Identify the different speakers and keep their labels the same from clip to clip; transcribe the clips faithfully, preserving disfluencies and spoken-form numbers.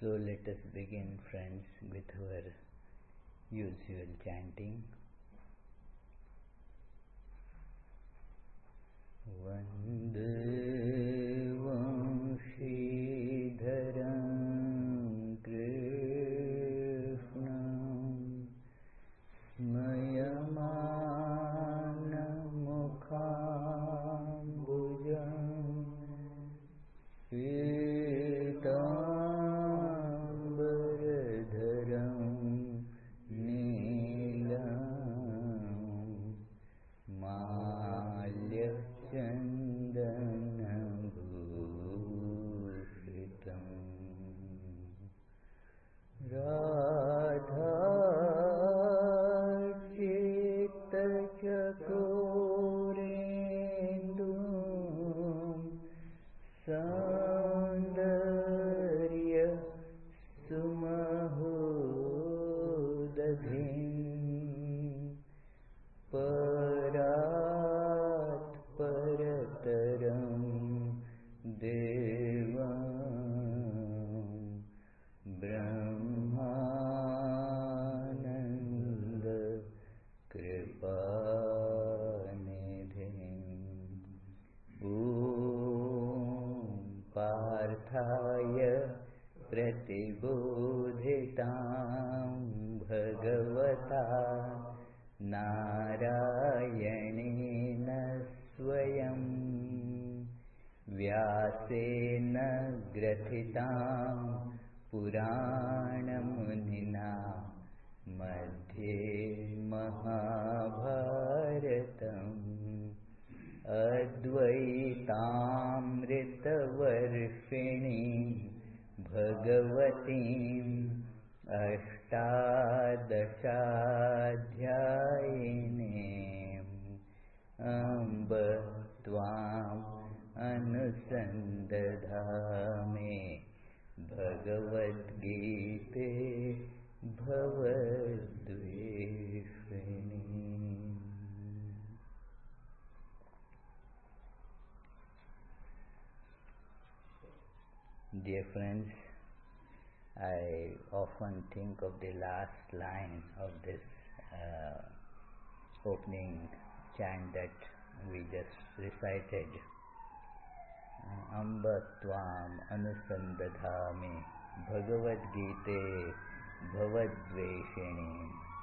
Speaker 1: So let us begin, friends, with our usual chanting. Vandevam Sridharam Krishnam Smayamana Mukhambujam Pitambaradharam Neelam Malya-chandanabhushitam Radha-chitta-chakurendum Saundarya Sumahudadhim Parat Parataram Devam Brahmananda Kripanidhim Om Parthaya Pratibodhitam Bhagavata Narayanena Swayam Vyasena Grathitam Puranamunina Madhye Mahabharatam Advaitamritavarshini Bhagavatim Ashtadashadhyayinim Amba Tvam Anusandadhame Bhagavad Gita Bhavadveshini. Dear friends, I often think of the last line of this uh, opening chant that we just recited. Uh, Amba Tvam Anusandadhami Bhagavad Gita Bhavadveshini.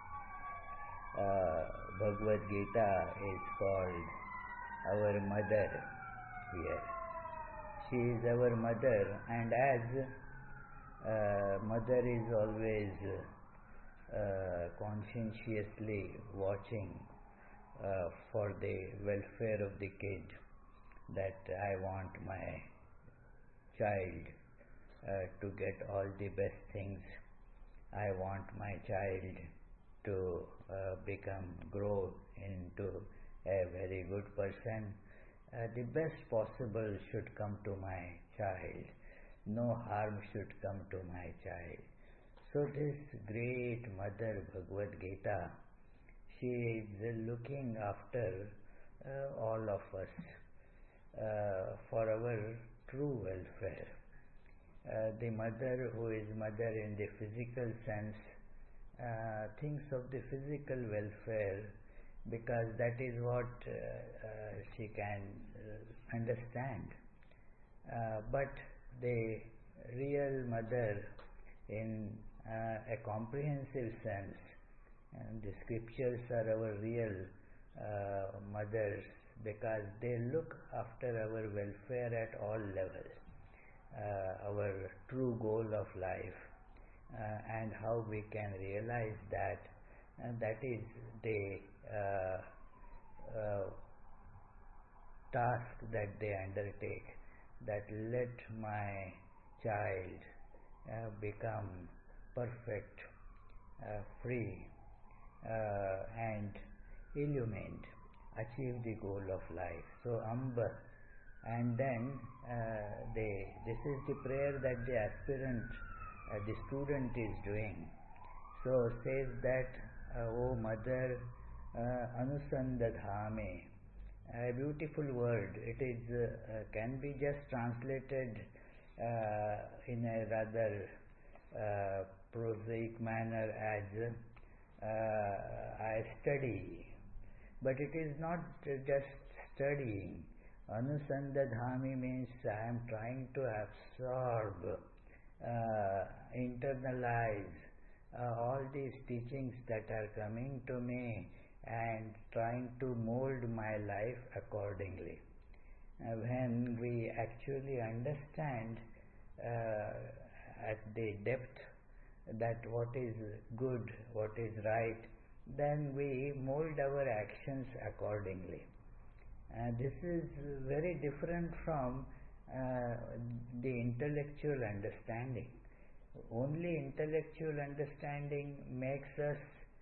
Speaker 1: Uh, Bhagavad Gita is called our mother here. She is our mother, and as uh, mother is always uh, conscientiously watching uh, for the welfare of the kid, that I want my child uh, to get all the best things. I want my child to uh, become, grow into a very good person. Uh, the best possible should come to my child. No harm should come to my child. So this great mother Bhagavad Gita, she is looking after uh, all of us uh, for our true welfare. Uh, the mother who is mother in the physical sense uh, thinks of the physical welfare, because that is what uh, uh, she can uh, understand. Uh, but the real mother in uh, a comprehensive sense, and the scriptures are our real uh, mothers, because they look after our welfare at all levels, uh, our true goal of life, uh, and how we can realize that. And that is the uh, uh, task that they undertake, that let my child uh, become perfect, uh, free, uh, and illumined, achieve the goal of life. So Amba, and then uh, the, this is the prayer that the aspirant, uh, the student is doing. So says that, uh, O Mother, uh, Anusandadhame, a beautiful word. It is uh, uh, can be just translated uh, in a rather uh, prosaic manner as uh, I study. But it is not just studying. Anusandadhami means I am trying to absorb, uh, internalize uh, all these teachings that are coming to me and trying to mold my life accordingly. Uh, when we actually understand uh, at the depth that what is good, what is right, then we mold our actions accordingly. Uh, this is very different from uh, the intellectual understanding. Only intellectual understanding makes us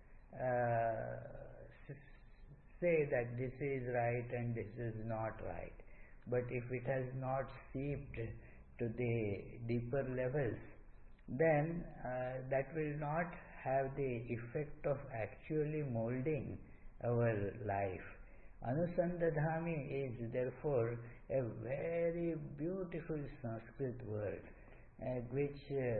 Speaker 1: uh, say that this is right and this is not right. But if it has not seeped to the deeper levels, then uh, that will not have the effect of actually molding our life. Anusandadhami is therefore a very beautiful Sanskrit word uh, which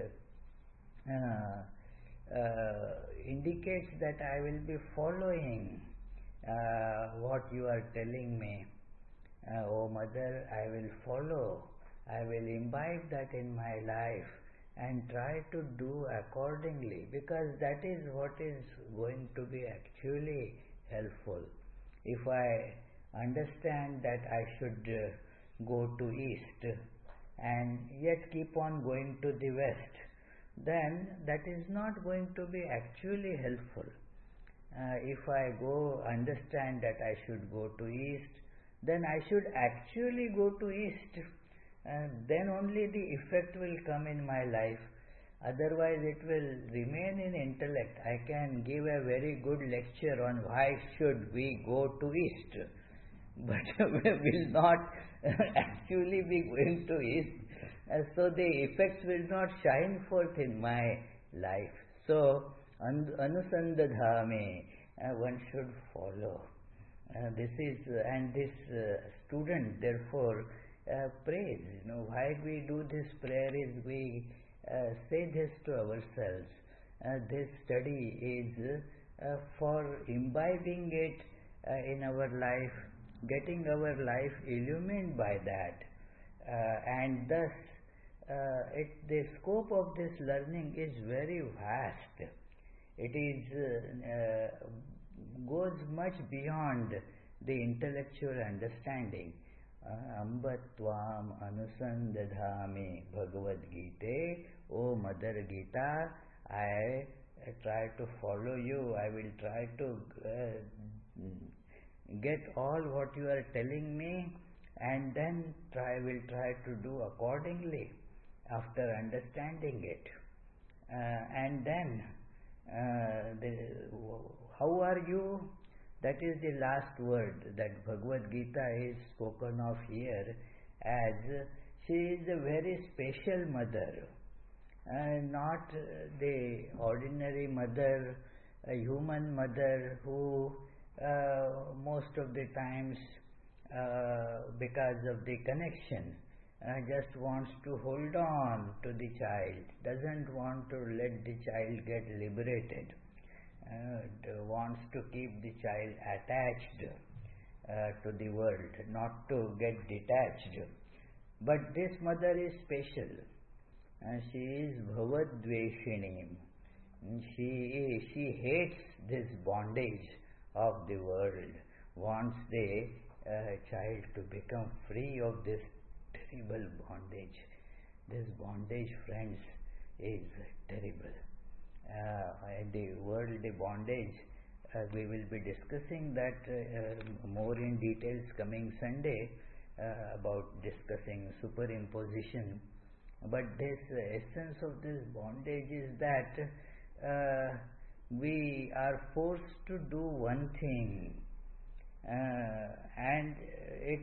Speaker 1: uh, uh, uh, indicates that I will be following uh, what you are telling me. Uh, oh Mother, I will follow, I will imbibe that in my life and try to do accordingly, because that is what is going to be actually helpful. If I understand that I should uh, go to east and yet keep on going to the west, then that is not going to be actually helpful. Uh, if I go understand that I should go to east, then I should actually go to east. Uh, then only the effect will come in my life. Otherwise it will remain in intellect. I can give a very good lecture on why should we go to east, but will not actually be going to east. Uh, so the effects will not shine forth in my life. So anusandadhami, uh, one should follow. Uh, this is uh, and this uh, student therefore uh, prays. You know, why we do this prayer is we uh, say this to ourselves. Uh, this study is uh, for imbibing it uh, in our life, getting our life illumined by that, uh, and thus uh, it, the scope of this learning is very vast. It is uh, uh, goes much beyond the intellectual understanding. Ambatvam anusandadhami Bhagavad Gita. O Mother Gita, I try to follow you. I will try to uh, get all what you are telling me, and then try will try to do accordingly after understanding it. Uh, and then uh, the, how are you? That is the last word that Bhagavad Gita is spoken of here, as she is a very special mother, uh, not the ordinary mother, a human mother who uh, most of the times uh, because of the connection uh, just wants to hold on to the child, doesn't want to let the child get liberated. Uh, wants to keep the child attached uh, to the world, not to get detached. But this mother is special. Uh, she is Bhavadveshini. She is, she hates this bondage of the world, wants the uh, child to become free of this terrible bondage. This bondage, friends, is terrible. Uh, in the world, the bondage, uh, we will be discussing that uh, more in details coming Sunday uh, about discussing superimposition. But this uh, essence of this bondage is that uh, we are forced to do one thing, uh, and it,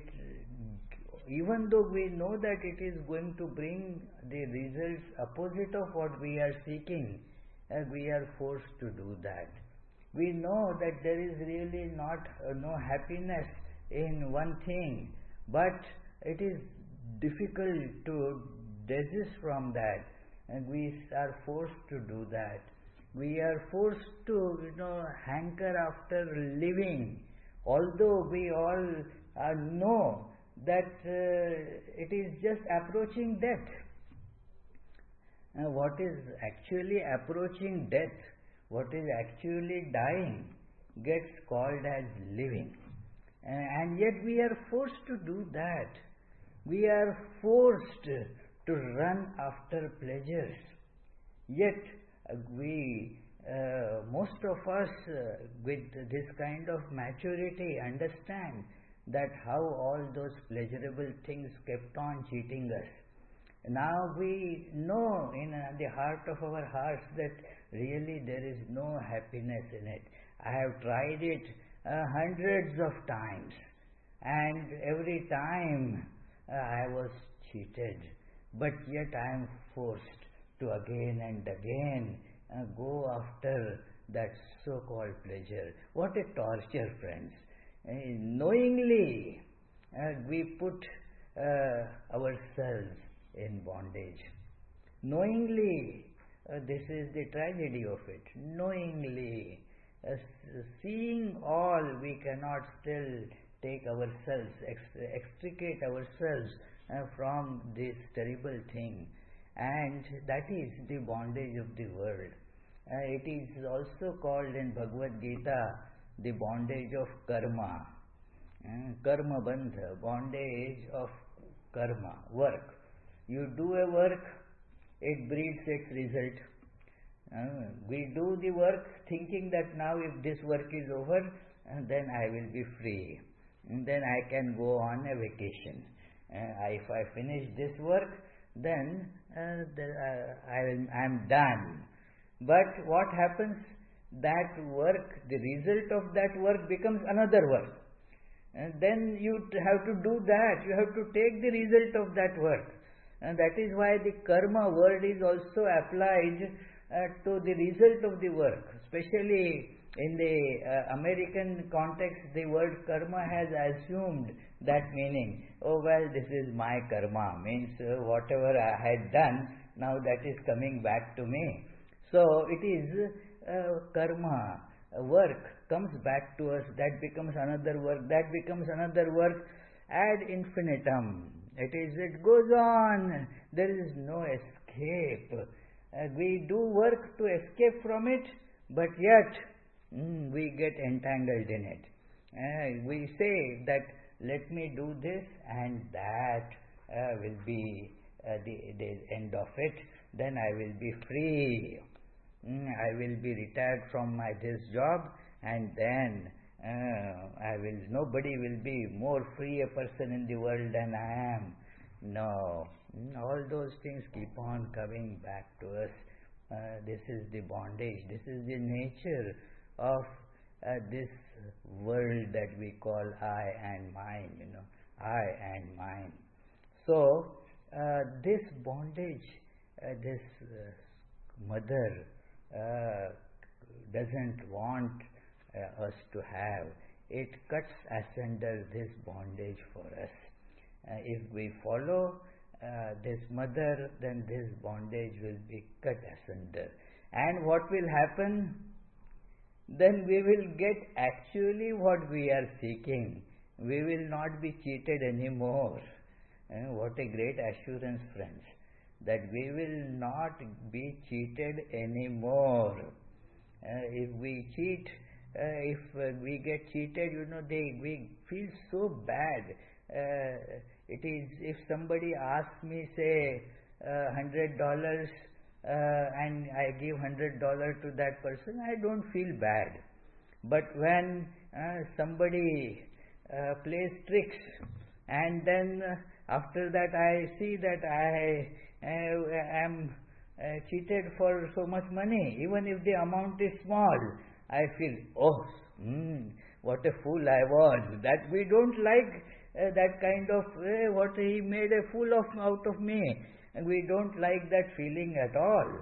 Speaker 1: even though we know that it is going to bring the results opposite of what we are seeking, Uh, we are forced to do that. We know that there is really not uh, no happiness in one thing, but it is difficult to desist from that. and we are forced to do that. We are forced to, you know, hanker after living, although we all uh, know that uh, it is just approaching death. Uh, what is actually approaching death, what is actually dying, gets called as living. Uh, and yet we are forced to do that. We are forced to run after pleasures. Yet uh, we, uh, most of us uh, with this kind of maturity understand that how all those pleasurable things kept on cheating us. Now we know in uh, the heart of our hearts that really there is no happiness in it. I have tried it uh, hundreds of times, and every time uh, I was cheated, but yet I am forced to again and again uh, go after that so-called pleasure. What a torture, friends. Uh, knowingly uh, we put uh, ourselves in bondage. Knowingly, uh, this is the tragedy of it. Knowingly, uh, seeing all, we cannot still take ourselves, ex- extricate ourselves uh, from this terrible thing. And that is the bondage of the world. Uh, it is also called in Bhagavad Gita the bondage of karma. Uh, karma bandha, bondage of karma, work. You do a work, it breeds its result. Uh, we do the work thinking that now if this work is over, uh, then I will be free. And then I can go on a vacation. Uh, if I finish this work, then uh, the, uh, I will, I am done. But what happens? That work, the result of that work becomes another work. And then you have to do that. You have to take the result of that work. And that is why the karma word is also applied uh, to the result of the work. Especially in the uh, American context, the word karma has assumed that meaning. Oh well, this is my karma. Means uh, whatever I had done, now that is coming back to me. So it is uh, karma, uh, work comes back to us, that becomes another work, that becomes another work, ad infinitum. It is, it goes on. There is no escape. Uh, we do work to escape from it, but yet mm, we get entangled in it. Uh, we say that let me do this and that uh, will be uh, the, the end of it. Then I will be free. Mm, I will be retired from my this job, and then uh, I will. Nobody will be more free a person in the world than I am. No, all those things keep on coming back to us. Uh, this is the bondage. This is the nature of uh, this world that we call I and mine. You know, I and mine. So uh, this bondage, uh, this uh, mother uh, doesn't want uh, us to have. It cuts asunder this bondage for us. Uh, if we follow uh, this mother, then this bondage will be cut asunder. And what will happen? Then we will get actually what we are seeking. We will not be cheated anymore. Uh, what a great assurance, friends, that we will not be cheated anymore. Uh, if we cheat, uh, if uh, we get cheated, you know, they we feel so bad. Uh, it is if somebody asks me, say, uh, hundred dollars, uh, and I give hundred dollars to that person, I don't feel bad. But when uh, somebody uh, plays tricks, and then uh, after that I see that I uh, am uh, cheated for so much money, even if the amount is small, I feel, oh, mm, what a fool I was. That we don't like uh, that kind of, uh, what he made a fool of out of me. And we don't like that feeling at all.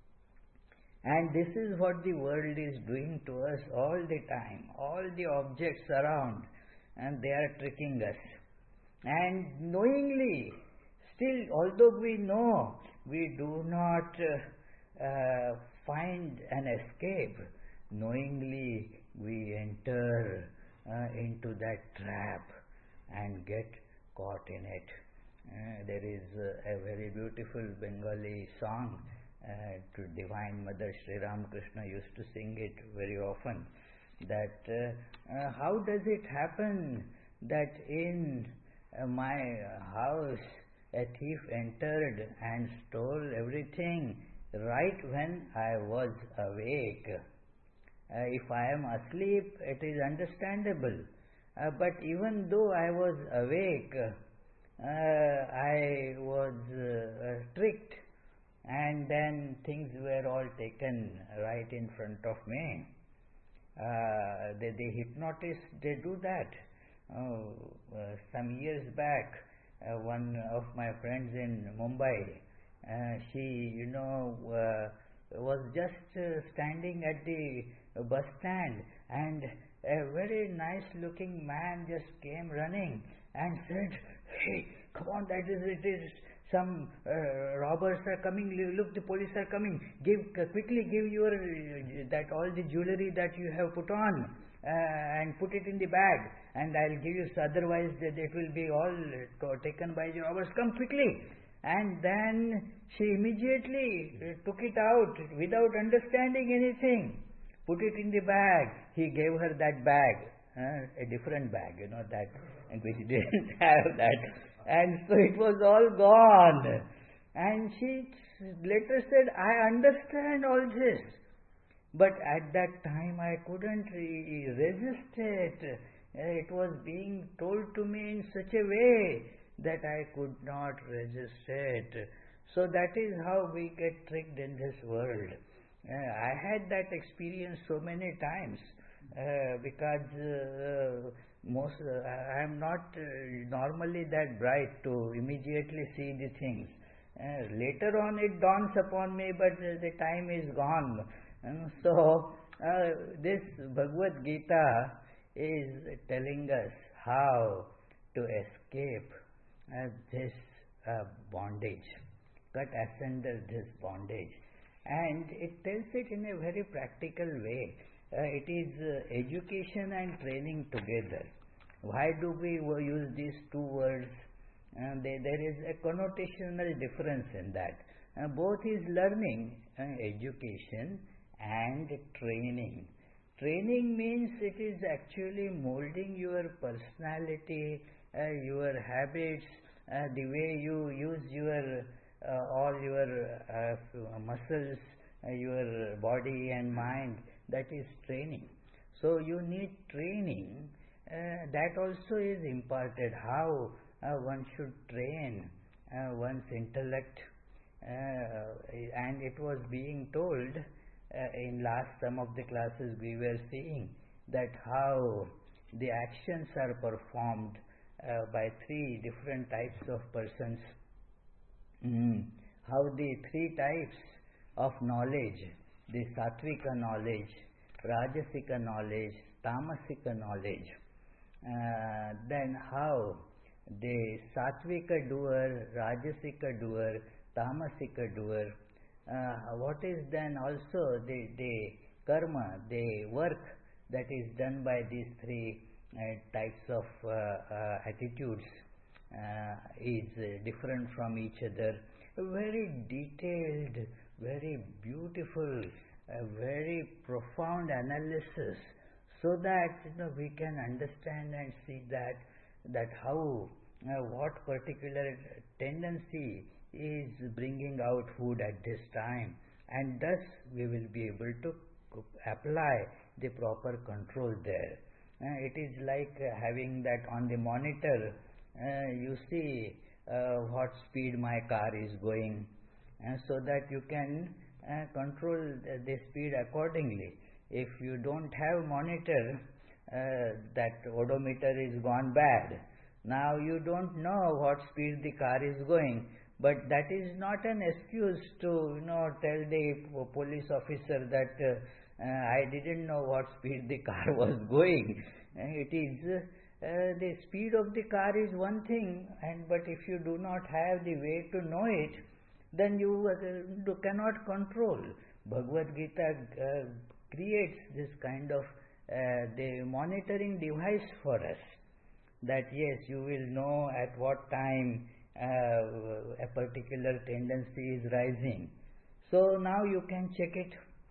Speaker 1: And this is what the world is doing to us all the time. All the objects around, and they are tricking us. And knowingly, still, although we know we do not uh, uh, find an escape. Knowingly we enter uh, into that trap and get caught in it. Uh, there is uh, a very beautiful Bengali song uh, to Divine Mother Sri Ramakrishna used to sing it very often, that uh, uh, how does it happen that in uh, my house a thief entered and stole everything right when I was awake. Uh, if I am asleep, it is understandable. Uh, but even though I was awake, uh, I was uh, tricked, and then things were all taken right in front of me. Uh, the, the hypnotists, they do that. Oh, uh, some years back, uh, one of my friends in Mumbai, uh, she, you know, uh, was just uh, standing at the bus stand, and a very nice looking man just came running and said, "Hey, come on, that is it is some uh, robbers are coming, look, the police are coming, give uh, quickly give your uh, that all the jewelry that you have put on uh, and put it in the bag, and I'll give you, otherwise that it will be all uh, taken by the robbers, come quickly." And then she immediately uh, took it out without understanding anything, put it in the bag. He gave her that bag, uh, a different bag, you know, that, and which didn't have that. And so it was all gone. And she later said, "I understand all this, but at that time I couldn't re- resist it. It was being told to me in such a way that I could not resist it." So that is how we get tricked in this world. Uh, I had that experience so many times uh, because uh, most uh, I am not uh, normally that bright to immediately see the things. Uh, later on it dawns upon me, but uh, the time is gone. And so uh, this Bhagavad Gita is telling us how to escape uh, this uh, bondage, cut asunder this bondage. And it tells it in a very practical way. Uh, it is uh, education and training together. Why do we use these two words? Uh, they, there is a connotational difference in that. Uh, both is learning, uh, education and training. Training means it is actually molding your personality, uh, your habits, uh, the way you use your uh, all your uh, muscles, uh, your body and mind. That is training. So you need training. Uh, that also is imparted. How uh, one should train uh, one's intellect, uh, and it was being told uh, in last some of the classes we were seeing that how the actions are performed uh, by three different types of persons. Mm. How the three types of knowledge, the sattvika knowledge, rajasika knowledge, tamasika knowledge, uh, then how the sattvika doer, rajasika doer, tamasika doer, uh, what is then also the, the karma, the work that is done by these three uh, types of uh, uh, attitudes uh, is uh, different from each other. Very detailed, very beautiful, uh, very profound analysis, so that you know we can understand and see that that how uh, what particular tendency is bringing out food at this time, and thus we will be able to apply the proper control there. Uh, it is like uh, having that on the monitor. Uh, you see uh, what speed my car is going, uh, so that you can uh, control the, the speed accordingly. If you don't have monitor, uh, that odometer is gone bad. Now you don't know what speed the car is going, but that is not an excuse to you know tell the police officer that uh, uh, I didn't know what speed the car was going. Uh, it is uh, the speed of the car is one thing, and but if you do not have the way to know it, then you uh, cannot control. Bhagavad Gita uh, creates this kind of uh, the monitoring device for us, that yes, you will know at what time uh, a particular tendency is rising. So now you can check it.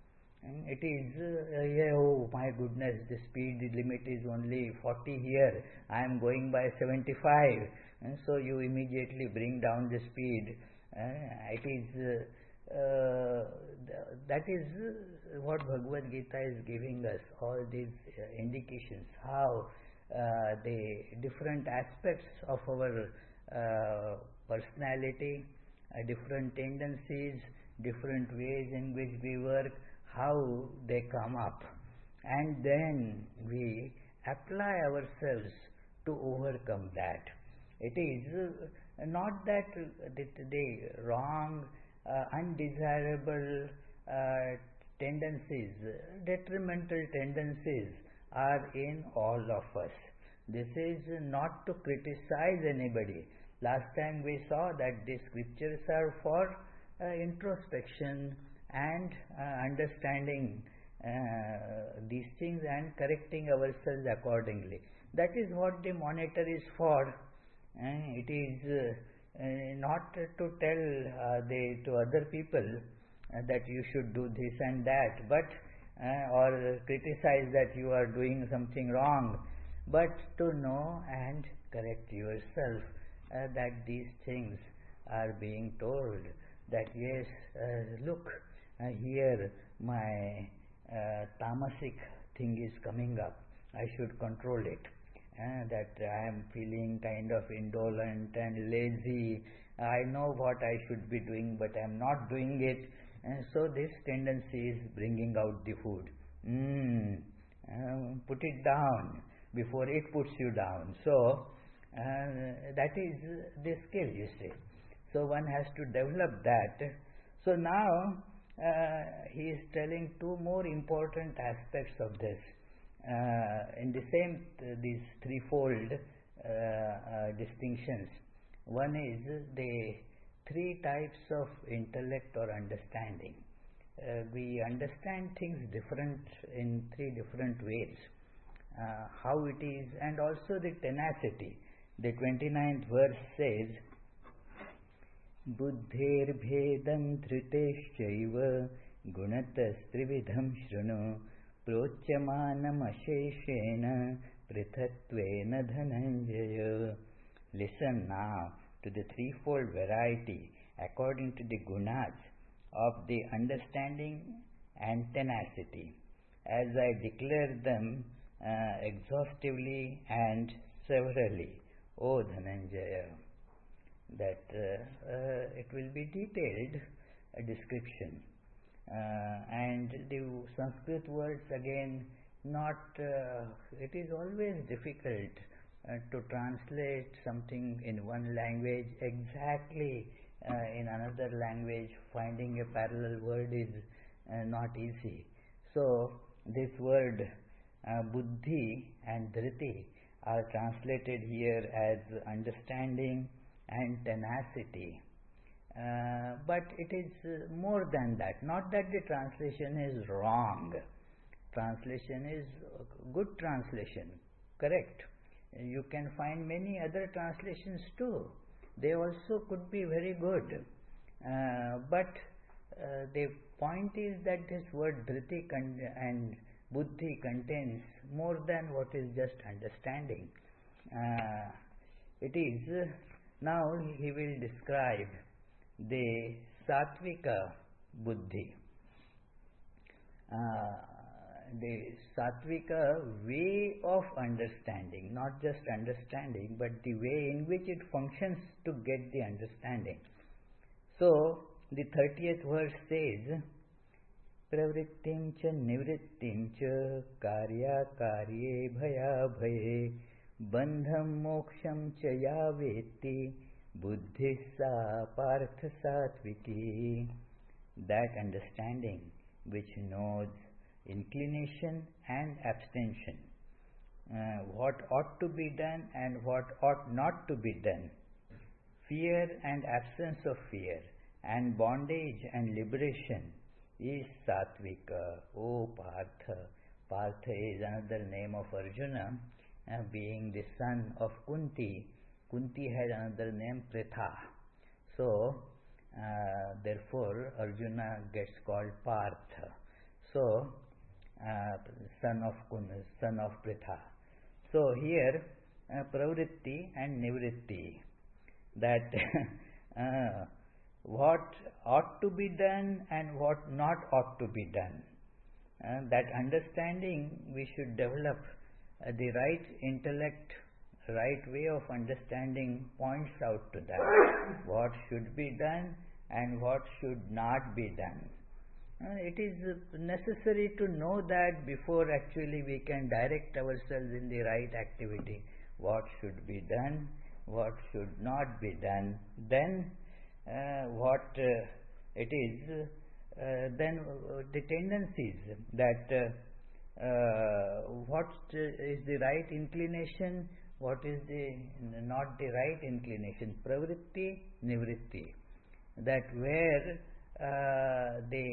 Speaker 1: It is, uh, yeah, oh my goodness, the speed limit is only forty here, I am going by seventy-five, and so you immediately bring down the speed. Uh, it is, uh, uh, that is what Bhagavad Gita is giving us, all these uh, indications, how uh, the different aspects of our uh, personality, uh, different tendencies, different ways in which we work, how they come up, and then we apply ourselves to overcome that. It is uh, not that uh, the, the wrong, uh, undesirable uh, tendencies, detrimental tendencies are in all of us. This is not to criticize anybody. Last time we saw that the scriptures are for uh, introspection and uh, understanding uh, these things and correcting ourselves accordingly. That is what the monitor is for. Uh, it is uh, uh, not to tell uh, the, to other people uh, that you should do this and that, but uh, or criticize that you are doing something wrong, but to know and correct yourself uh, that these things are being told, that yes, uh, look, Uh, here my uh, tamasic thing is coming up, I should control it, uh, that I am feeling kind of indolent and lazy, I know what I should be doing but I am not doing it, and so this tendency is bringing out the food. Mm, uh, put it down before it puts you down. So uh, that is the skill, you see. So one has to develop that. So now Uh, he is telling two more important aspects of this uh, in the same uh, these threefold uh, uh, distinctions. One is the three types of intellect or understanding. Uh, we understand things different in three different ways. Uh, how it is, and also the tenacity. The twenty-ninth verse says, बुद्धेर्भेदं धृतेश्चैव गुणतस्त्रिविधं शृणु प्रोच्यमानमशेषेण पृथक्त्वेन Dhananjay. Listen now to the threefold variety according to the gunas of the understanding and tenacity, as I declare them uh, exhaustively and severally, O Dhananjaya. That uh, uh, it will be detailed a description, uh, and the Sanskrit words again not uh, it is always difficult uh, to translate something in one language exactly uh, in another language. Finding a parallel word is uh, not easy. So this word uh, buddhi and dhriti are translated here as understanding and tenacity, uh, but it is uh, more than that. Not that the translation is wrong, translation is good translation, correct. You can find many other translations too, they also could be very good, uh, but uh, the point is that this word dhriti con- and buddhi contains more than what is just understanding. Uh, it is uh, Now he will describe the Satvika Buddhi, uh, the Satvika way of understanding, not just understanding, but the way in which it functions to get the understanding. So the thirtieth verse says, Pravrittim cha nivrittim cha karya karye bhaya bhaye Bandham moksham cha ya veti buddhi sa partha satviki. That understanding which knows inclination and abstention, uh, what ought to be done and what ought not to be done, fear and absence of fear, and bondage and liberation is Satvika. Oh Partha. Partha is another name of Arjuna, uh, being the son of Kunti. Kunti had another name Pritha. So, uh, therefore, Arjuna gets called Partha. So, uh, son of Kun, son of Pritha. So here, uh, pravritti and nivritti, that uh, what ought to be done and what not ought to be done. Uh, that understanding we should develop. Uh, the right intellect, right way of understanding points out to that. What should be done and what should not be done. Uh, it is necessary to know that before actually we can direct ourselves in the right activity. What should be done, what should not be done. Then uh, what uh, it is, uh, then uh, the tendencies that uh, uh, what is the right inclination, what is the not the right inclination. Pravritti, nivritti. That where uh, the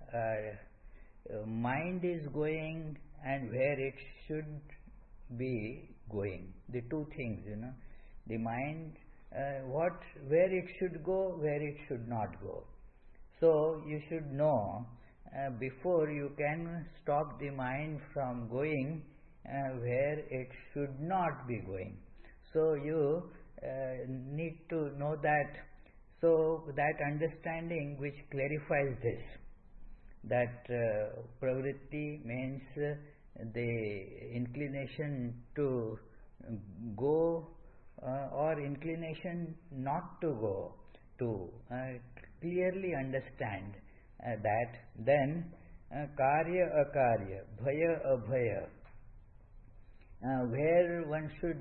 Speaker 1: uh, mind is going and where it should be going. The two things, you know. The mind, uh, what, where it should go, where it should not go. So you should know uh, before you can stop the mind from going uh, where it should not be going. So you uh, need to know that. So that understanding which clarifies this, that uh, pravritti means uh, the inclination to go uh, or inclination not to go, to uh, clearly understand uh, that. Then uh, karya akarya, bhaya abhaya, uh, where one should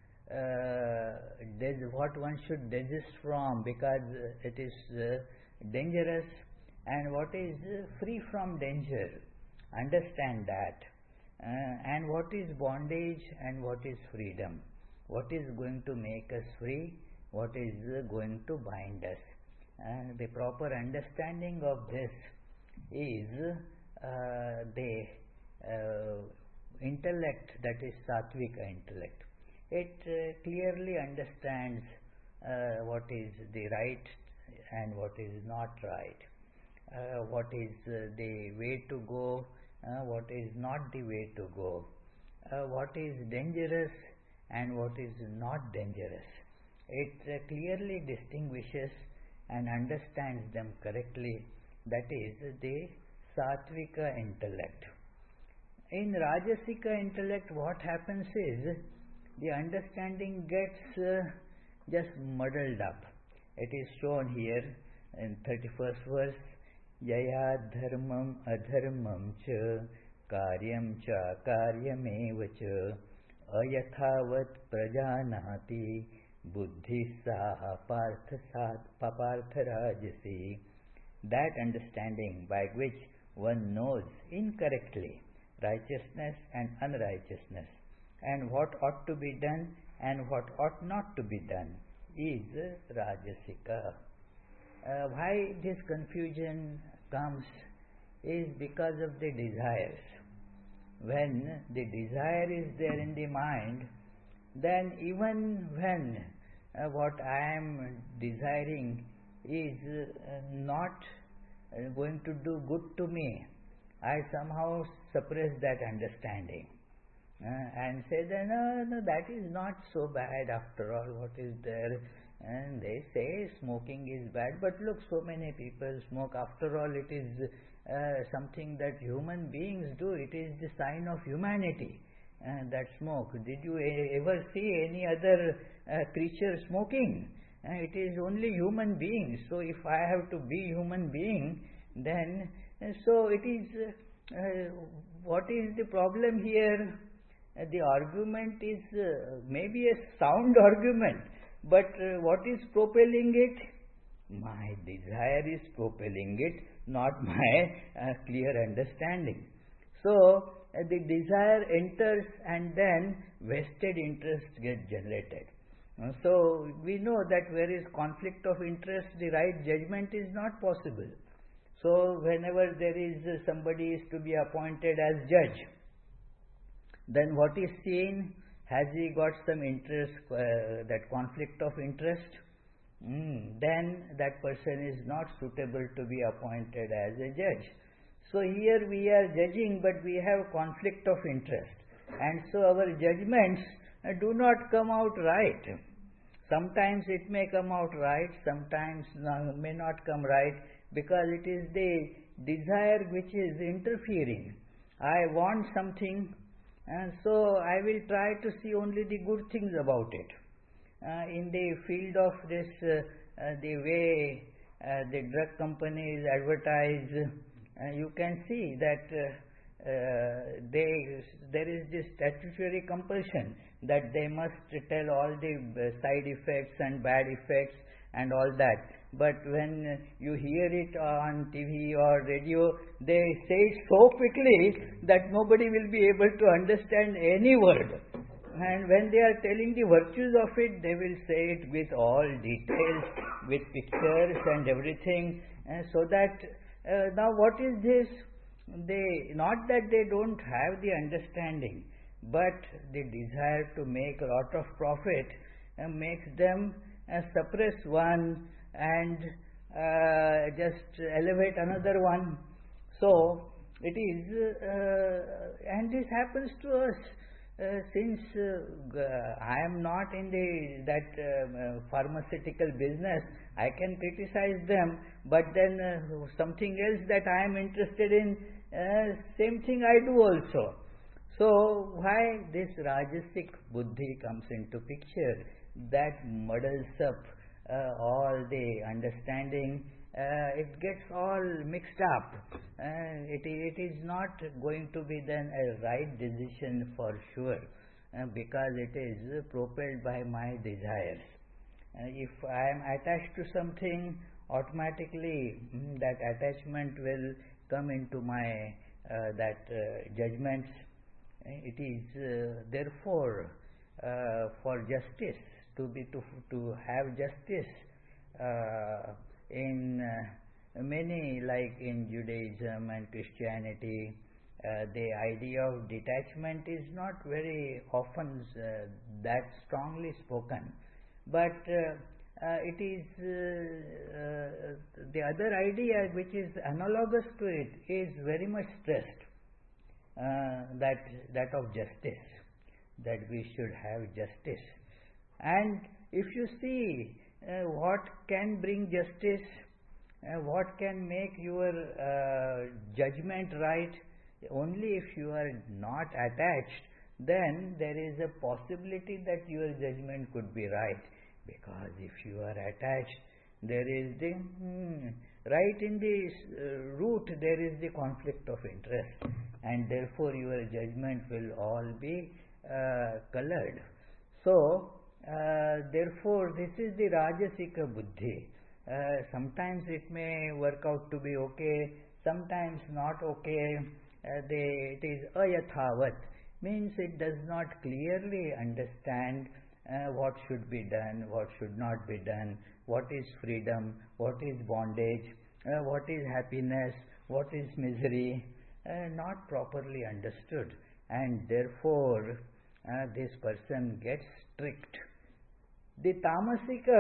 Speaker 1: Uh, des- what one should desist from because uh, it is uh, dangerous, and what is uh, free from danger. Understand that. Uh, and what is bondage and what is freedom. What is going to make us free, what is uh, going to bind us. Uh, the proper understanding of this is uh, the uh, intellect, that is Satvika intellect. It uh, clearly understands uh, what is the right and what is not right, uh, what is uh, the way to go, uh, what is not the way to go, uh, what is dangerous and what is not dangerous. It uh, clearly distinguishes and understands them correctly. That is the Satvika intellect. In Rajasika intellect, what happens is, the understanding gets uh, just muddled up. It is shown here in thirty-first verse. Yaya dharmam adharmam cha karyam cha karyameva cha ayathavat prajanati buddhi saha partha rajasi. That understanding by which one knows incorrectly righteousness and unrighteousness, and what ought to be done and what ought not to be done, is Rajasika. Uh, why this confusion comes is because of the desires. When the desire is there in the mind, then even when uh, what I am desiring is uh, not uh, going to do good to me, I somehow suppress that understanding. Uh, and say that no, no, that is not so bad after all, what is there. And they say smoking is bad, but look, so many people smoke. After all, it is uh, something that human beings do. It is the sign of humanity, uh, that smoke. Did you a- ever see any other uh, creature smoking? Uh, it is only human beings. So if I have to be human being, then uh, so it is. Uh, uh, what is the problem here? Uh, the argument is uh, maybe a sound argument, but uh, what is propelling it? My desire is propelling it, not my uh, clear understanding. So uh, the desire enters and then vested interest gets generated. Uh, So we know that where is conflict of interest, the right judgment is not possible. So whenever there is uh, somebody is to be appointed as judge, then what is seen? Has he got some interest, uh, that conflict of interest? Mm, then that person is not suitable to be appointed as a judge. So here we are judging, but we have conflict of interest, and so our judgments uh, do not come out right. Sometimes it may come out right, sometimes no, may not come right, because it is the desire which is interfering. I want something, and so I will try to see only the good things about it. Uh, in the field of this, uh, uh, the way uh, the drug companies advertise, uh, you can see that uh, uh, they, there is this statutory compulsion that they must tell all the uh, side effects and bad effects and all that. But when you hear it on T V or radio, they say it so quickly that nobody will be able to understand any word. And when they are telling the virtues of it, they will say it with all details, with pictures and everything. And so that, uh, now what is this? They, not that they don't have the understanding, but the desire to make a lot of profit uh, makes them uh, suppress one and uh, just elevate another one. So it is, uh, and this happens to us. Uh, since uh, I am not in the that uh, pharmaceutical business, I can criticize them, but then uh, something else that I am interested in, uh, same thing I do also. So why this Rajasic Buddhi comes into picture, that muddles up uh, all the understanding. Uh, it gets all mixed up. Uh, it, it is not going to be then a right decision for sure, uh, because it is propelled by my desires. Uh, if I am attached to something, automatically mm, that attachment will come into my uh, that uh, judgments. It is uh, therefore uh, for justice to be to to have justice. Uh, In uh, many, like in Judaism and Christianity, uh, the idea of detachment is not very often uh, that strongly spoken. But uh, uh, it is uh, uh, the other idea which is analogous to it is very much stressed, uh, that, that of justice, that we should have justice. And if you see, Uh, what can bring justice, uh, what can make your uh, judgment right, only if you are not attached, then there is a possibility that your judgment could be right. Because if you are attached, there is the hmm, right in the uh, root, there is the conflict of interest, and therefore your judgment will all be uh, colored. So Uh, therefore, this is the Rajasika Buddhi. Uh, sometimes it may work out to be okay, sometimes not okay. Uh, they, it is ayathavat, means it does not clearly understand uh, what should be done, what should not be done, what is freedom, what is bondage, uh, what is happiness, what is misery, uh, not properly understood. And therefore, uh, this person gets strict. The Tamasika,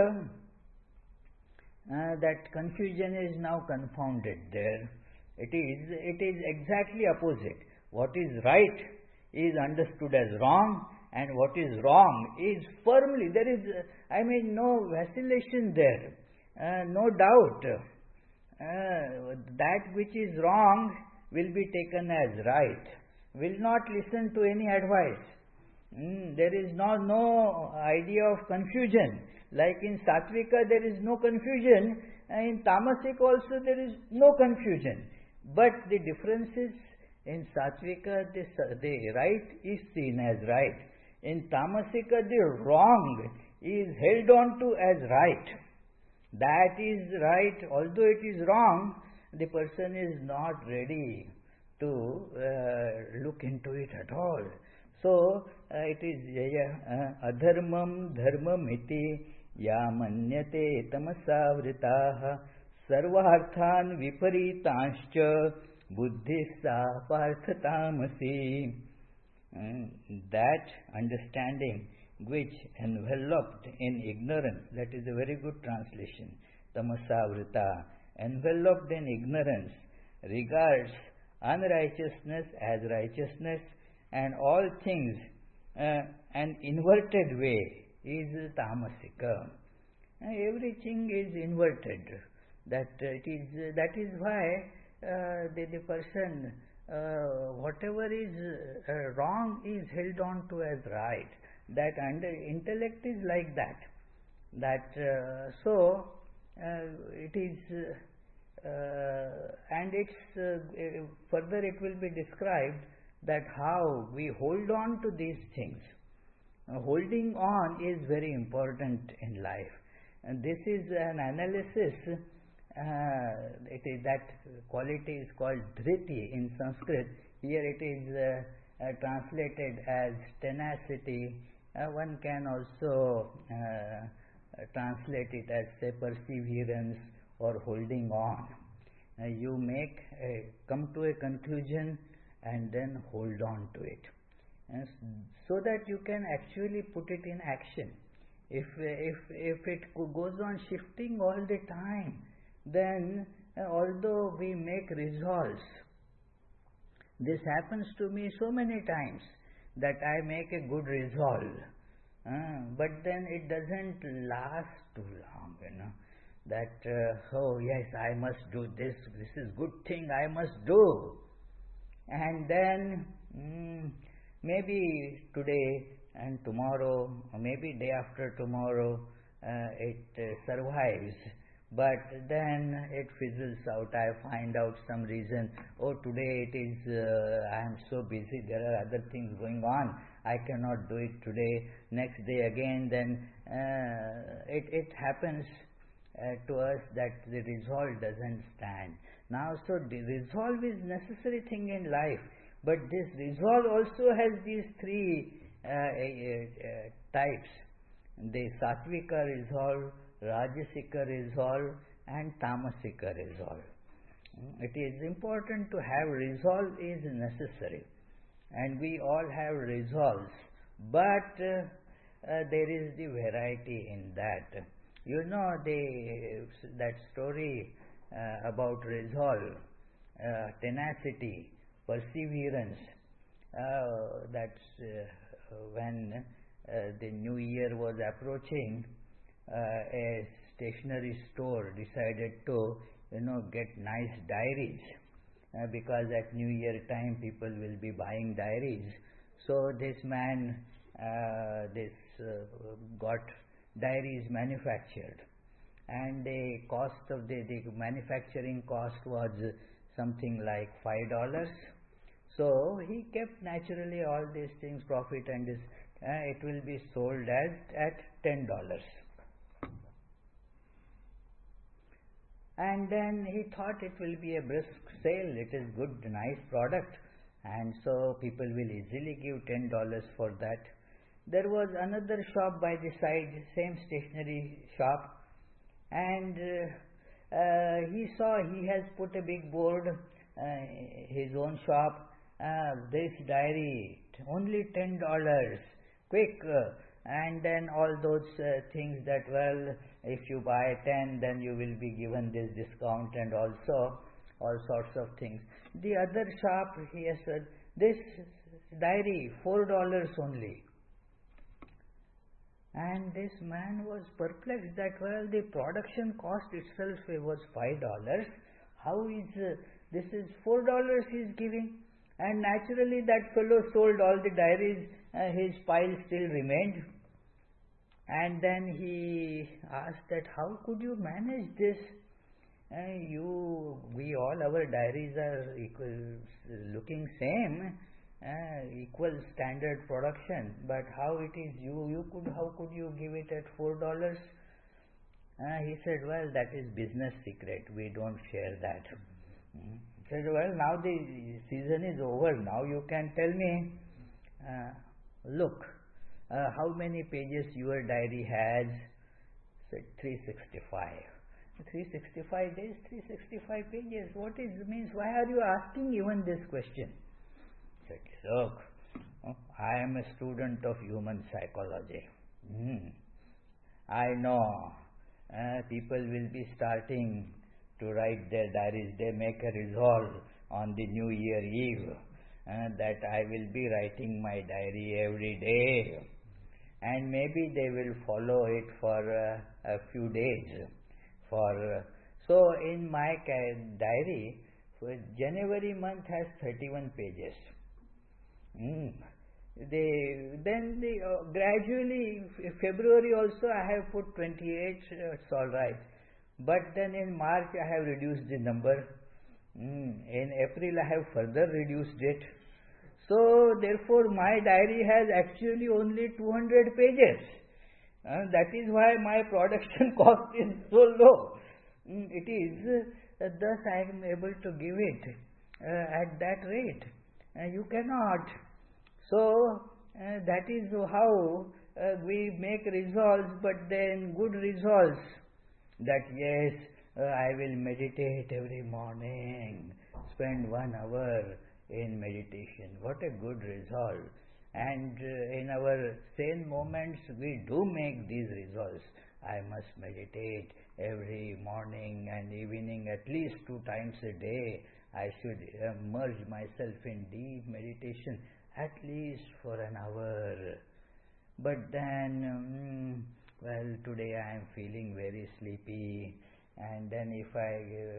Speaker 1: uh, that confusion is now confounded there. It is, it is exactly opposite. What is right is understood as wrong, and what is wrong is firmly, there is, uh, I mean, no vacillation there, uh, no doubt. Uh, that which is wrong will be taken as right, will not listen to any advice. Mm, there is no, no idea of confusion. Like in Sattvika there is no confusion, and in Tamasic also there is no confusion. But the difference is, in Sattvika the, the right is seen as right. In Tamasika the wrong is held on to as right. That is right, although it is wrong, the person is not ready to uh, look into it at all. So uh, it is uh, adharmam dharmamiti yamanyate tamasavritaha sarvarthan viparitascha buddhissa parthatamasi. Uh, that understanding which enveloped in ignorance, that is a very good translation, tamasavrita, enveloped in ignorance, regards unrighteousness as righteousness and all things uh, an inverted way is tamasika. Uh, everything is inverted. That uh, it is uh, that is why uh, the, the person uh, whatever is uh, wrong is held on to as right. That under intellect is like that. That uh, so uh, it is. Uh, Uh, and it's uh, further it will be described that how we hold on to these things. Uh, holding on is very important in life, and this is an analysis. Uh, it is that quality is called dhriti in Sanskrit. Here it is uh, uh, translated as tenacity. Uh, one can also uh, translate it as say perseverance or holding on. Uh, you make a, come to a conclusion and then hold on to it, and so that you can actually put it in action. If if if it goes on shifting all the time, then uh, although we make resolves, this happens to me so many times that I make a good resolve, uh, but then it doesn't last too long, you know. That uh, oh yes, I must do this, this is good thing I must do, and then mm, maybe today and tomorrow, or maybe day after tomorrow, uh, it uh, survives, but then it fizzles out. I find out some reason, oh today it is uh, I am so busy, there are other things going on, I cannot do it today. Next day again, then uh, it, it happens Uh, to us that the resolve doesn't stand. Now, so the resolve is necessary thing in life, but this resolve also has these three uh, uh, uh, types: the sattvika resolve, rajasika resolve, and tamasika resolve. It is important to have resolve is necessary, and we all have resolves, but uh, uh, there is the variety in that. You know the that story uh, about resolve, uh, tenacity, perseverance. Uh, that's uh, when uh, the new year was approaching. Uh, a stationery store decided to, you know, get nice diaries uh, because at New Year time people will be buying diaries. So this man, uh, this uh, got diaries manufactured, and the cost of the, the manufacturing cost was something like five dollars. So he kept naturally all these things profit, and this, uh, it will be sold as at ten dollars. And then he thought it will be a brisk sale, it is good, nice product, and so people will easily give ten dollars for that. There was another shop by the side, same stationery shop, and uh, uh, he saw he has put a big board, uh, his own shop, uh, this diary, only ten dollars, quick, uh, and then all those uh, things that, well, if you buy ten, then you will be given this discount, and also all sorts of things. The other shop, he has said, this diary, four dollars only. And this man was perplexed that, well, the production cost itself was five dollars. How is uh, this is four dollars he is giving? And naturally that fellow sold all the diaries, uh, his pile still remained. And then he asked that, how could you manage this? Uh, you, we all, our diaries are equal, looking same. Uh, equal standard production, but how it is you you could how could you give it at four dollars? Uh, he said, well, that is business secret, we don't share that. Mm. He said, well, now the season is over, now you can tell me. Uh, look, uh, how many pages your diary has? Said three hundred sixty-five. three hundred sixty-five days, three hundred sixty-five pages. What is means? Why are you asking even this question? Said, look, I am a student of human psychology. Hmm. I know uh, people will be starting to write their diaries. They make a resolve on the New Year Eve uh, that I will be writing my diary every day, and maybe they will follow it for uh, a few days. For uh, so in my diary, January month has thirty-one pages. Mm. They then the, uh, gradually February also I have put twenty-eight. Uh, it's all right, but then in March I have reduced the number. Mm. In April I have further reduced it. So therefore my diary has actually only two hundred pages. Uh, that is why my production cost is so low. Mm, it is uh, thus I am able to give it uh, at that rate. Uh, you cannot. So uh, that is how uh, we make resolves, but then good resolves. That yes, uh, I will meditate every morning, spend one hour in meditation. What a good resolve. And uh, in our sane moments, we do make these resolves. I must meditate every morning and evening, at least two times a day. I should uh, merge myself in deep meditation, at least for an hour. But then, um, well, today I am feeling very sleepy, and then if I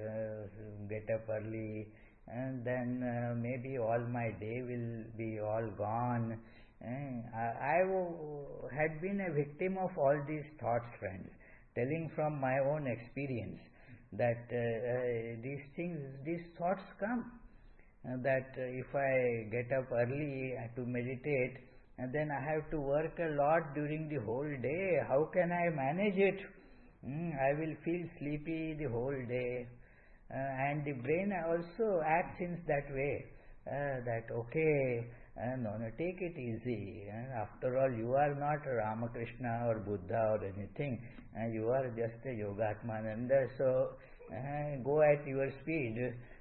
Speaker 1: uh, get up early, and then uh, maybe all my day will be all gone. Uh, I, I w- had been a victim of all these thoughts, friends, telling from my own experience that uh, uh, these things, these thoughts come. Uh, that uh, if I get up early to meditate, and then I have to work a lot during the whole day, how can I manage it? Mm, I will feel sleepy the whole day. Uh, and the brain also acts in that way, uh, that okay, uh, no, no, take it easy. Uh, after all, you are not Ramakrishna or Buddha or anything. Uh, you are just a Yogatmananda, so uh, go at your speed.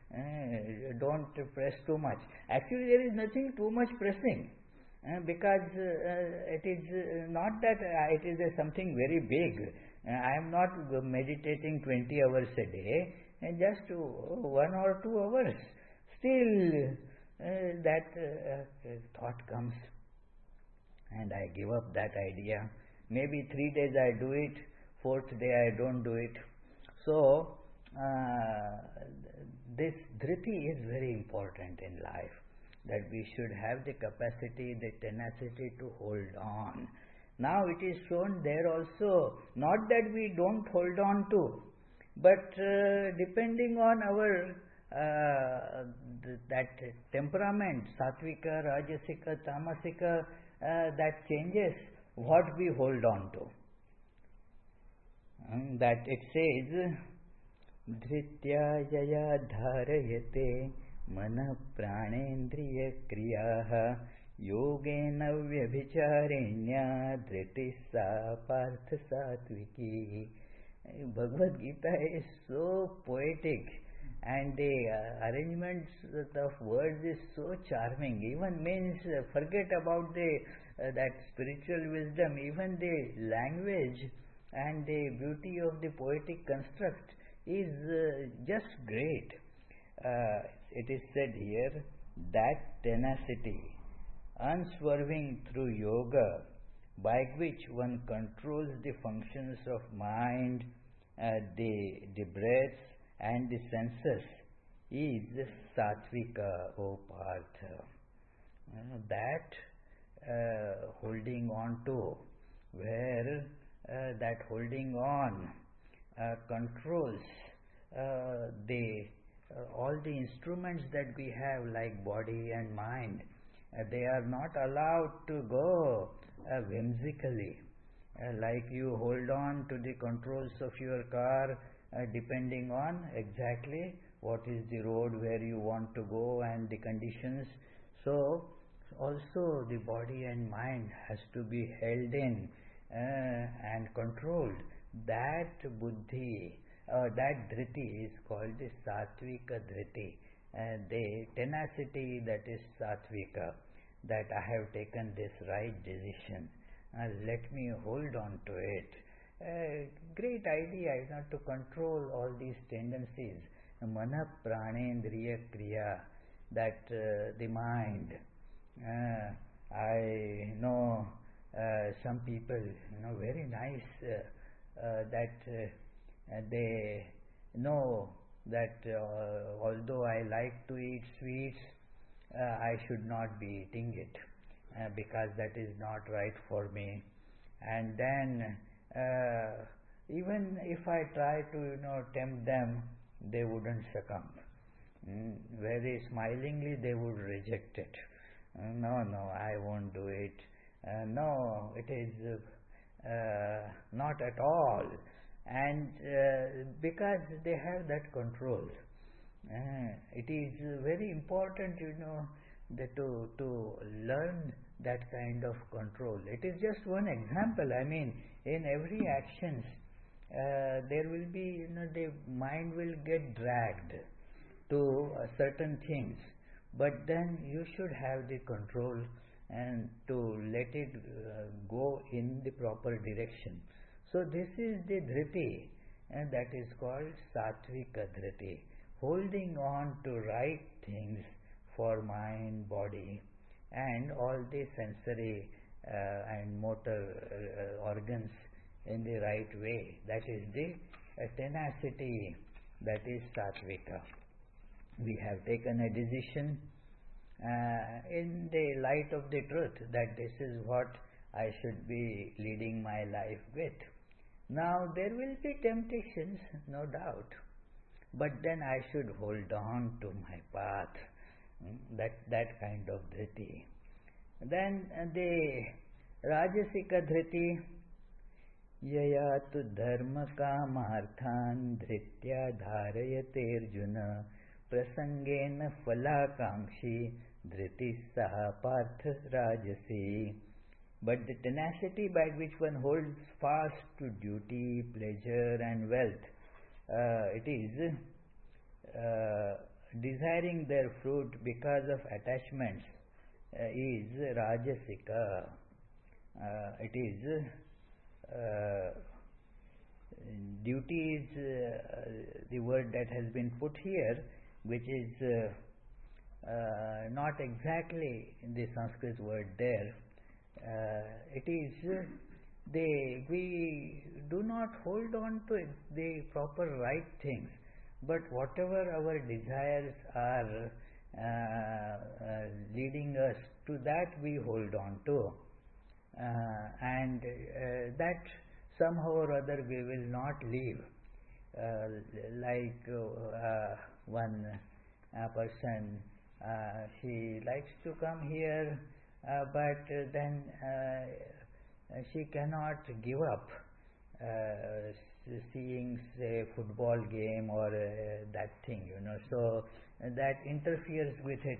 Speaker 1: Uh, don't press too much. Actually, there is nothing too much pressing, uh, because uh, it is uh, not that uh, it is uh, something very big. Uh, I am not meditating twenty hours a day, and just uh, one or two hours. Still, uh, that uh, uh, thought comes, and I give up that idea. Maybe three days I do it, fourth day I don't do it. So, uh, this dhriti is very important in life, that we should have the capacity, the tenacity to hold on. Now it is shown there also, not that we don't hold on to, but uh, depending on our uh, th- that temperament, sattvika, rajasika, tamasika, uh, that changes what we hold on to. Um, that it says, dhritya jaya dharayate mana pranendriya kriyaha yogena vyabhicharinya dhriti sa partha satviki. Bhagavad Gita is so poetic, and the uh, arrangements of words is so charming. Even means uh, forget about the uh, that spiritual wisdom. Even the language and the beauty of the poetic construct is uh, just great. Uh, it is said here that tenacity, unswerving through yoga, by which one controls the functions of mind, uh, the, the breaths and the senses, is sattvika, O Partha. Uh, that uh, holding on to, where uh, that holding on uh, controls uh, the uh, all the instruments that we have, like body and mind. Uh, they are not allowed to go uh, whimsically, uh, like you hold on to the controls of your car uh, depending on exactly what is the road where you want to go and the conditions. So, also the body and mind has to be held in uh, and controlled. That buddhi, uh, that dhriti is called the satvika dhriti. Uh, the tenacity that is satvika, that I have taken this right decision, uh, let me hold on to it. Uh, great idea is not to control all these tendencies. Mana pranendriya kriya, that uh, the mind. Uh, I know uh, some people, you know, very nice, uh, uh, that uh, they know that uh, although I like to eat sweets, uh, I should not be eating it uh, because that is not right for me. And then uh, even if I try to, you know, tempt them, they wouldn't succumb. Mm, very smilingly they would reject it. Uh, no, no, I won't do it. Uh, no, it is uh, not at all. And uh, because they have that control, uh, it is very important, you know, that to to learn that kind of control. It is just one example. I mean, in every actions, uh, there will be, you know, the mind will get dragged to uh, certain things, but then you should have the control and to let it uh, go in the proper direction. So this is the dhriti, and that is called satvika dhriti, holding on to right things for mind, body, and all the sensory uh, and motor uh, organs in the right way. That is the uh, tenacity, that is satvika. We have taken a decision uh, in the light of the truth that this is what I should be leading my life with. Now there will be temptations, no doubt, but then I should hold on to my path. That that kind of dhriti. Then uh, the rajasika dhriti, yaya tu dharma kamarthan dhritya dharayate arjuna prasangena phalakankshi dhriti saha partha rajasi. But the tenacity by which one holds fast to duty, pleasure and wealth, uh, it is uh, desiring their fruit because of attachments, uh, is rajasika. Uh, it is uh, duty is uh, the word that has been put here, which is uh, uh, not exactly the Sanskrit word there. Uh, it is uh, the we do not hold on to the proper right things, but whatever our desires are uh, uh, leading us to, that we hold on to, uh, and uh, that somehow or other we will not leave. Uh, like uh, one uh, person, uh, she likes to come here, uh, but uh, then uh, she cannot give up uh, seeing, say, football game or uh, that thing, you know, so uh, that interferes with it.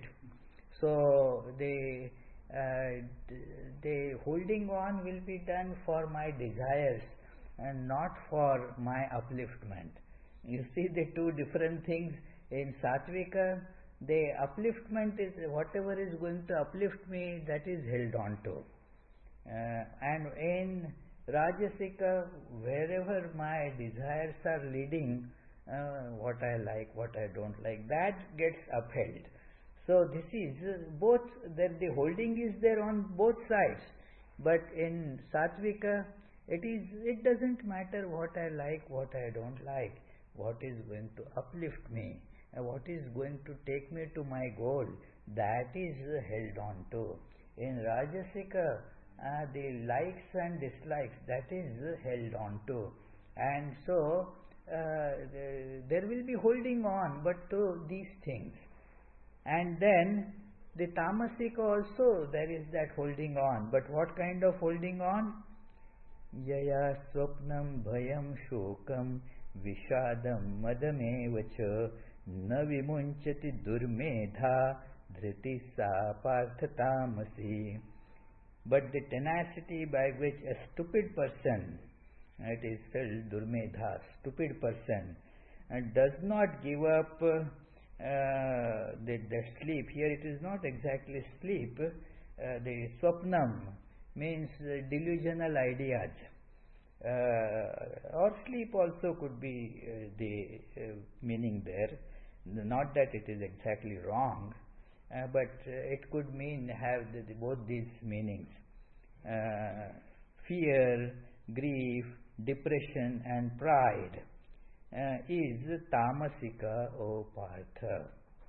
Speaker 1: So the uh, the holding on will be done for my desires and not for my upliftment. You see the two different things. In Satvika, the upliftment is whatever is going to uplift me, that is held on to. Uh, and in Rajasika, wherever my desires are leading, uh, what I like, what I don't like, that gets upheld. So this is uh, both, that the holding is there on both sides. But in Satvika, it is, it doesn't matter what I like, what I don't like, what is going to uplift me, and what is going to take me to my goal, that is uh, held on to. In Rajasika, uh, the likes and dislikes, that is uh, held on to. And so, uh, the, there will be holding on, but to these things. And then, the Tamasika also, there is that holding on. But what kind of holding on? Yaya swapnam bhayam shokam vishadam madame vacha na vimunchati durmedha dhriti sa partha tamasi. But the tenacity by which a stupid person, it is spelled durmedha, stupid person, uh, does not give up uh, the, the sleep. Here it is not exactly sleep. Uh, the swapnam means uh, delusional ideas. Uh, or sleep also could be uh, the uh, meaning there. Not that it is exactly wrong, uh, but uh, it could mean have the, the, both these meanings. Uh, fear, grief, depression and pride uh, is tamasika, O Partha.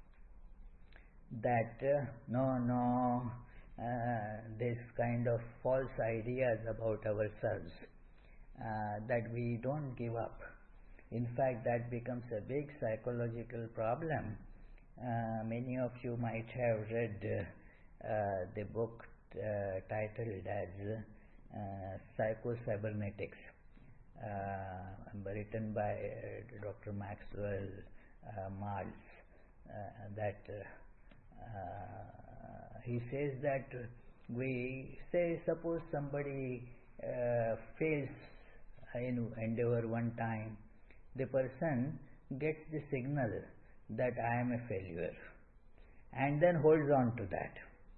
Speaker 1: That uh, no, no, uh, this kind of false ideas about ourselves, uh, that we don't give up. In fact, that becomes a big psychological problem. Uh, many of you might have read uh, uh, the book uh, titled as uh, Psycho-Cybernetics, uh, written by uh, Doctor Maxwell uh, Maltz. Uh, that uh, uh, he says that we say, suppose somebody uh, fails in endeavor one time, the person gets the signal that I am a failure and then holds on to that,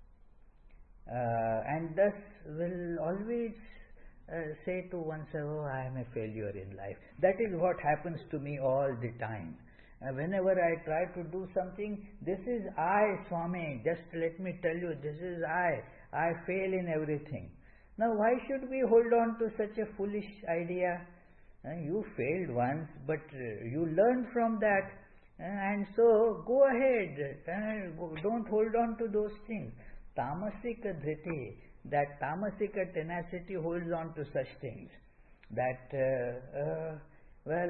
Speaker 1: uh, and thus will always uh, say to oneself, oh, I am a failure in life. That is what happens to me all the time. Uh, whenever I try to do something, this is I, Swami, just let me tell you, this is I, I fail in everything. Now why should we hold on to such a foolish idea? Uh, you failed once, but uh, you learned from that, uh, and so go ahead, uh, don't hold on to those things. Tamasika dhriti, that tamasika tenacity holds on to such things. That, uh, uh, well,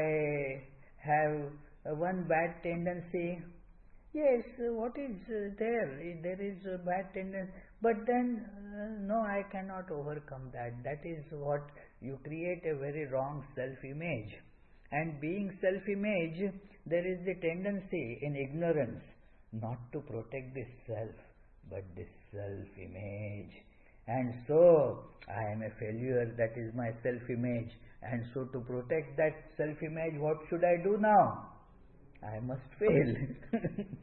Speaker 1: I have uh, one bad tendency. Yes, uh, what is uh, there? There is a bad tendency. But then, uh, no, I cannot overcome that. That is what you create, a very wrong self-image. And being self-image, there is the tendency in ignorance not to protect the self, but the self-image. And so, I am a failure, that is my self-image. And so to protect that self-image, what should I do now? I must fail.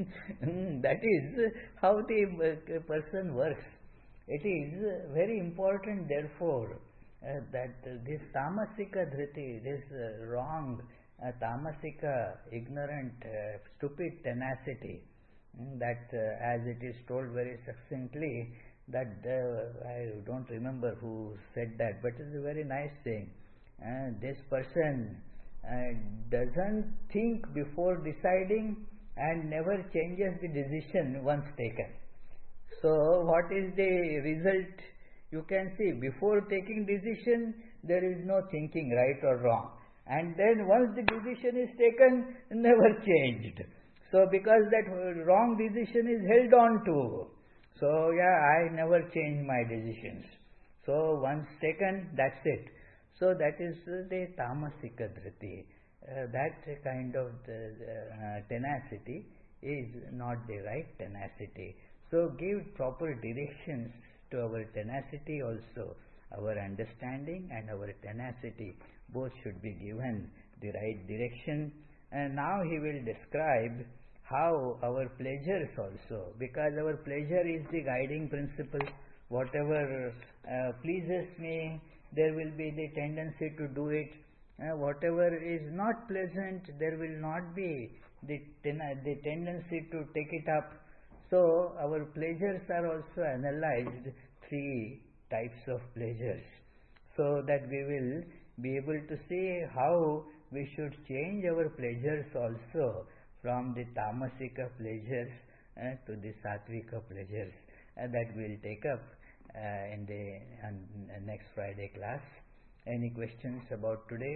Speaker 1: That is how the person works. It is very important, therefore, uh, that uh, this tamasika dhriti, this uh, wrong uh, tamasika, ignorant, uh, stupid tenacity, mm, that uh, as it is told very succinctly, that uh, I don't remember who said that, but it's a very nice saying. Uh, this person Uh, doesn't think before deciding and never changes the decision once taken. So what is the result? You can see, before taking decision there is no thinking right or wrong, and then once the decision is taken, never changed. So because that wrong decision is held on to, so yeah, I never change my decisions. So once taken, that's it. So that is the tamasika dhriti. Uh, that kind of the, uh, tenacity is not the right tenacity. So give proper directions to our tenacity also. Our understanding and our tenacity both should be given the right direction. And now he will describe how our pleasures also, because our pleasure is the guiding principle. Whatever uh, pleases me, there will be the tendency to do it. Uh, whatever is not pleasant, there will not be the, ten- the tendency to take it up. So our pleasures are also analyzed, three types of pleasures, so that we will be able to see how we should change our pleasures also from the tamasika pleasures uh, to the sattvika pleasures. Uh, that we will take up Uh, in the uh, next Friday class. Any questions about today?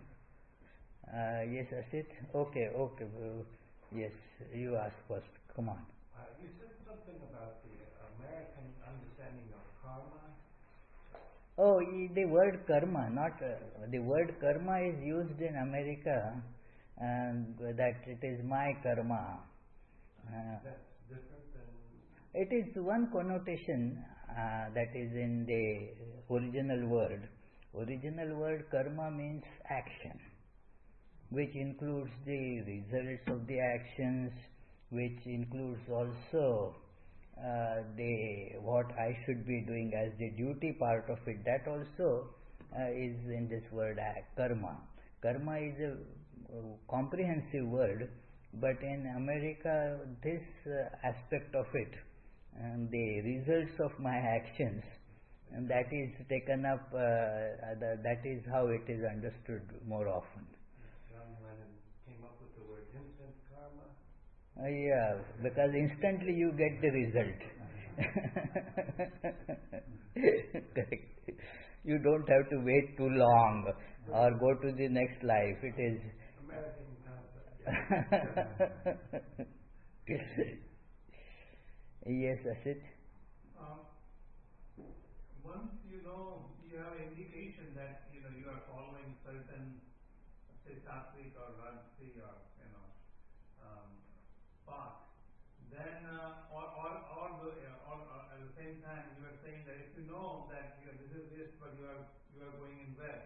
Speaker 1: Uh, yes, Asit? Okay, okay. Uh, yes, you ask first. Come on.
Speaker 2: Uh, you said something about the American understanding of karma.
Speaker 1: Oh, the word karma, not uh, the word karma is used in America, and that it is my karma.
Speaker 2: Uh, That's different than
Speaker 1: It is one connotation uh, that is in the original word. Original word karma means action, which includes the results of the actions, which includes also uh, the what I should be doing as the duty part of it. That also uh, is in this word act, karma. Karma is a uh, comprehensive word, but in America, this uh, aspect of it, and the results of my actions, and that is taken up, uh, the, that is how it is understood more often.
Speaker 2: John Lennon came up with the word instant karma.
Speaker 1: Uh, yeah, because instantly you get the result. Correct. You don't have to wait too long or go to the next life. It is
Speaker 2: American concept.
Speaker 1: Yes, Asit.
Speaker 3: Um, once you know you have an indication that you know you are following certain, say, sattvic or rajasi or you know um, path, then uh, or or or, the, uh, or uh, at the same time you are saying that if you know that you know, this is this, but you are you are going in west.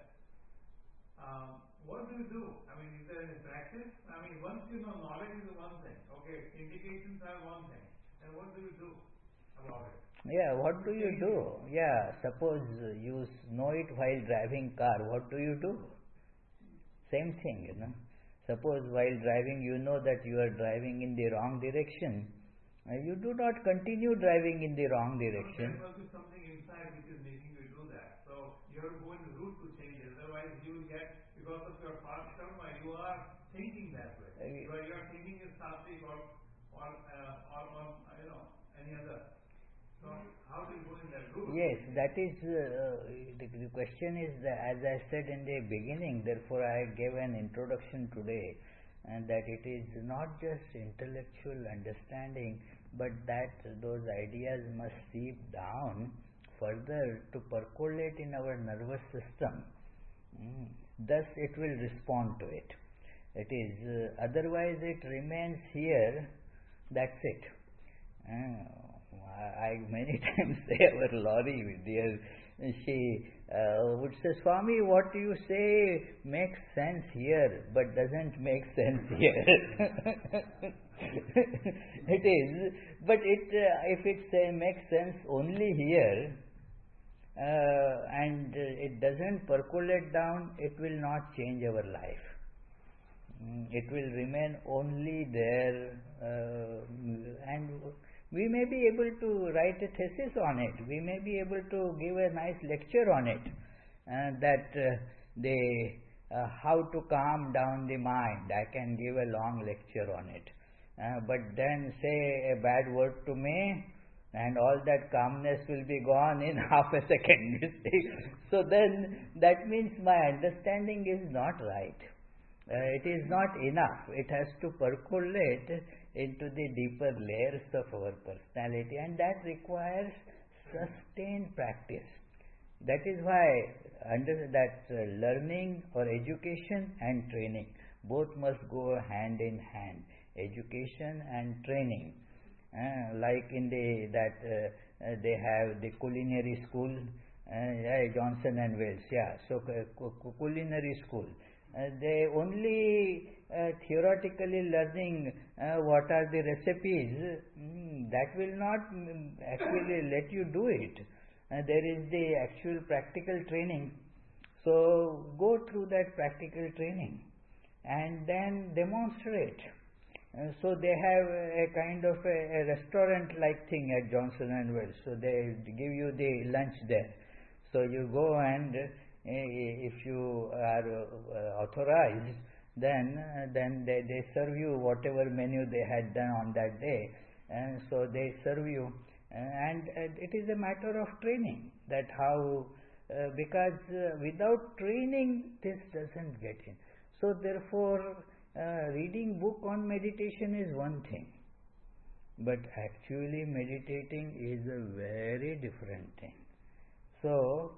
Speaker 3: Um, what do you do? I mean, is there any practice? I mean, once you know knowledge is one thing. Okay, indications are one thing. And what do you do about it?
Speaker 1: Yeah, what do you do? Yeah, suppose you know it while driving car, what do you do? Same thing, you know. Suppose while driving you know that you are driving in the wrong direction, uh, you do not continue driving in the wrong direction.
Speaker 3: There must be something inside which is making you do that. So you have to go in the route to change it. Otherwise you will get, because of your past karma, you are thinking that way. Uh, you, are, you are thinking is sattvic or or, uh, or or you know any other. So how do you go in that route?
Speaker 1: Yes, that is uh, the, the question is that, as I said in the beginning. Therefore, I gave an introduction today, and that it is not just intellectual understanding, but that those ideas must seep down further to percolate in our nervous system. Mm. Thus, it will respond to it. It is uh, otherwise it remains here. That's it. Uh, I many times say our Lori, dear, she uh, would say, Swami, what you say makes sense here, but doesn't make sense here. It is, but it uh, if it say makes sense only here, uh, and uh, it doesn't percolate down, it will not change our life. It will remain only there, uh, and we may be able to write a thesis on it. We may be able to give a nice lecture on it, uh, that uh, the uh, how to calm down the mind. I can give a long lecture on it, uh, but then say a bad word to me, and all that calmness will be gone in half a second. You see, so then that means my understanding is not right. Uh, it is not enough. It has to percolate into the deeper layers of our personality, and that requires sustained practice. That is why under that uh, learning or education and training both must go hand in hand. Education and training, uh, like in the that uh, uh, they have the culinary school, uh, yeah, Johnson and Wales. Yeah, so uh, culinary school. Uh, they only uh, theoretically learning uh, what are the recipes, mm, that will not mm, actually let you do it. Uh, there is the actual practical training. So go through that practical training and then demonstrate. Uh, so they have a kind of a, a restaurant-like thing at Johnson and Wales. So they give you the lunch there. So you go and if you are uh, authorized, then uh, then they, they serve you whatever menu they had done on that day, and so they serve you, uh, and uh, it is a matter of training. That how uh, because uh, without training this doesn't get in. So therefore, uh, reading book on meditation is one thing, but actually meditating is a very different thing. So.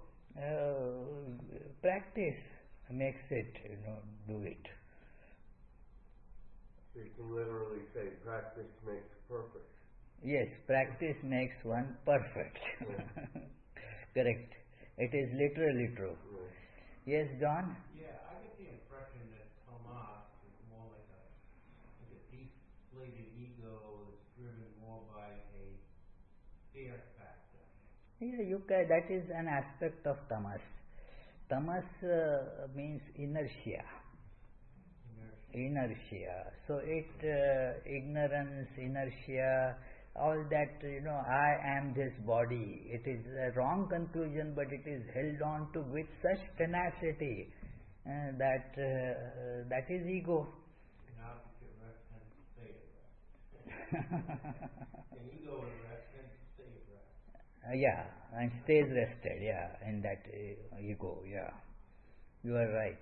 Speaker 1: Uh, practice makes it, you know, do it.
Speaker 4: So you can literally say practice makes perfect.
Speaker 1: Yes, practice makes one perfect.
Speaker 4: Yeah.
Speaker 1: Correct. It is literally true.
Speaker 4: Right.
Speaker 1: Yes, John?
Speaker 2: Yeah, I get the impression that Tamas is more like a like a deflated ego that's driven more by a fear factor.
Speaker 1: Yeah, you can, that is an aspect of tamas. Tamas uh, means inertia.
Speaker 2: Inertia.
Speaker 1: Inertia. So it, uh, ignorance, inertia, all that, you know, I am this body. It is a wrong conclusion, but it is held on to with such tenacity uh, that uh, that is ego.
Speaker 2: Now if you rest and stay at rest. An ego at rest and stay at rest.
Speaker 1: Uh, yeah, and stays rested, yeah, in that uh, ego, yeah. You are right.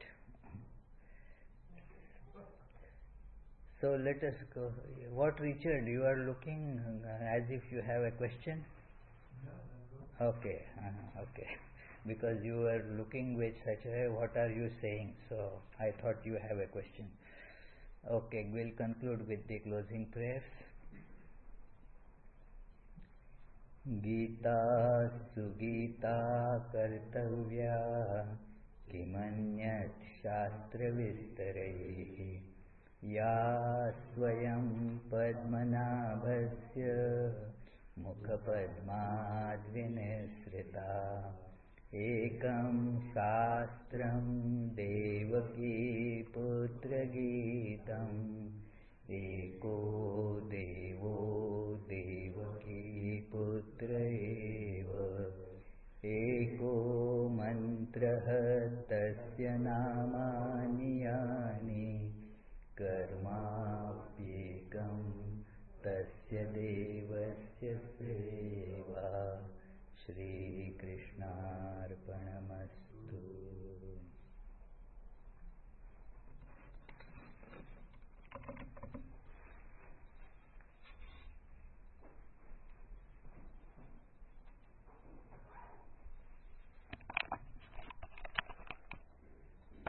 Speaker 1: So let us go. What, Richard, you are looking uh, as if you have a question?
Speaker 3: No, I'm good.
Speaker 1: Okay, uh, okay. Because you were looking with such a, what are you saying? So I thought you have a question. Okay, we'll conclude with the closing prayers. Gita sugita kartavya kimanyat shastra vistaraihi ya swayam padmanabhasya mukhapadmad vinisrita ekam shastram devaki putra gitam eko devo devaki putra eva eko mantrah tasya namani yani karmapyekam tasya devasya seva Shri Krishnarpanamastu.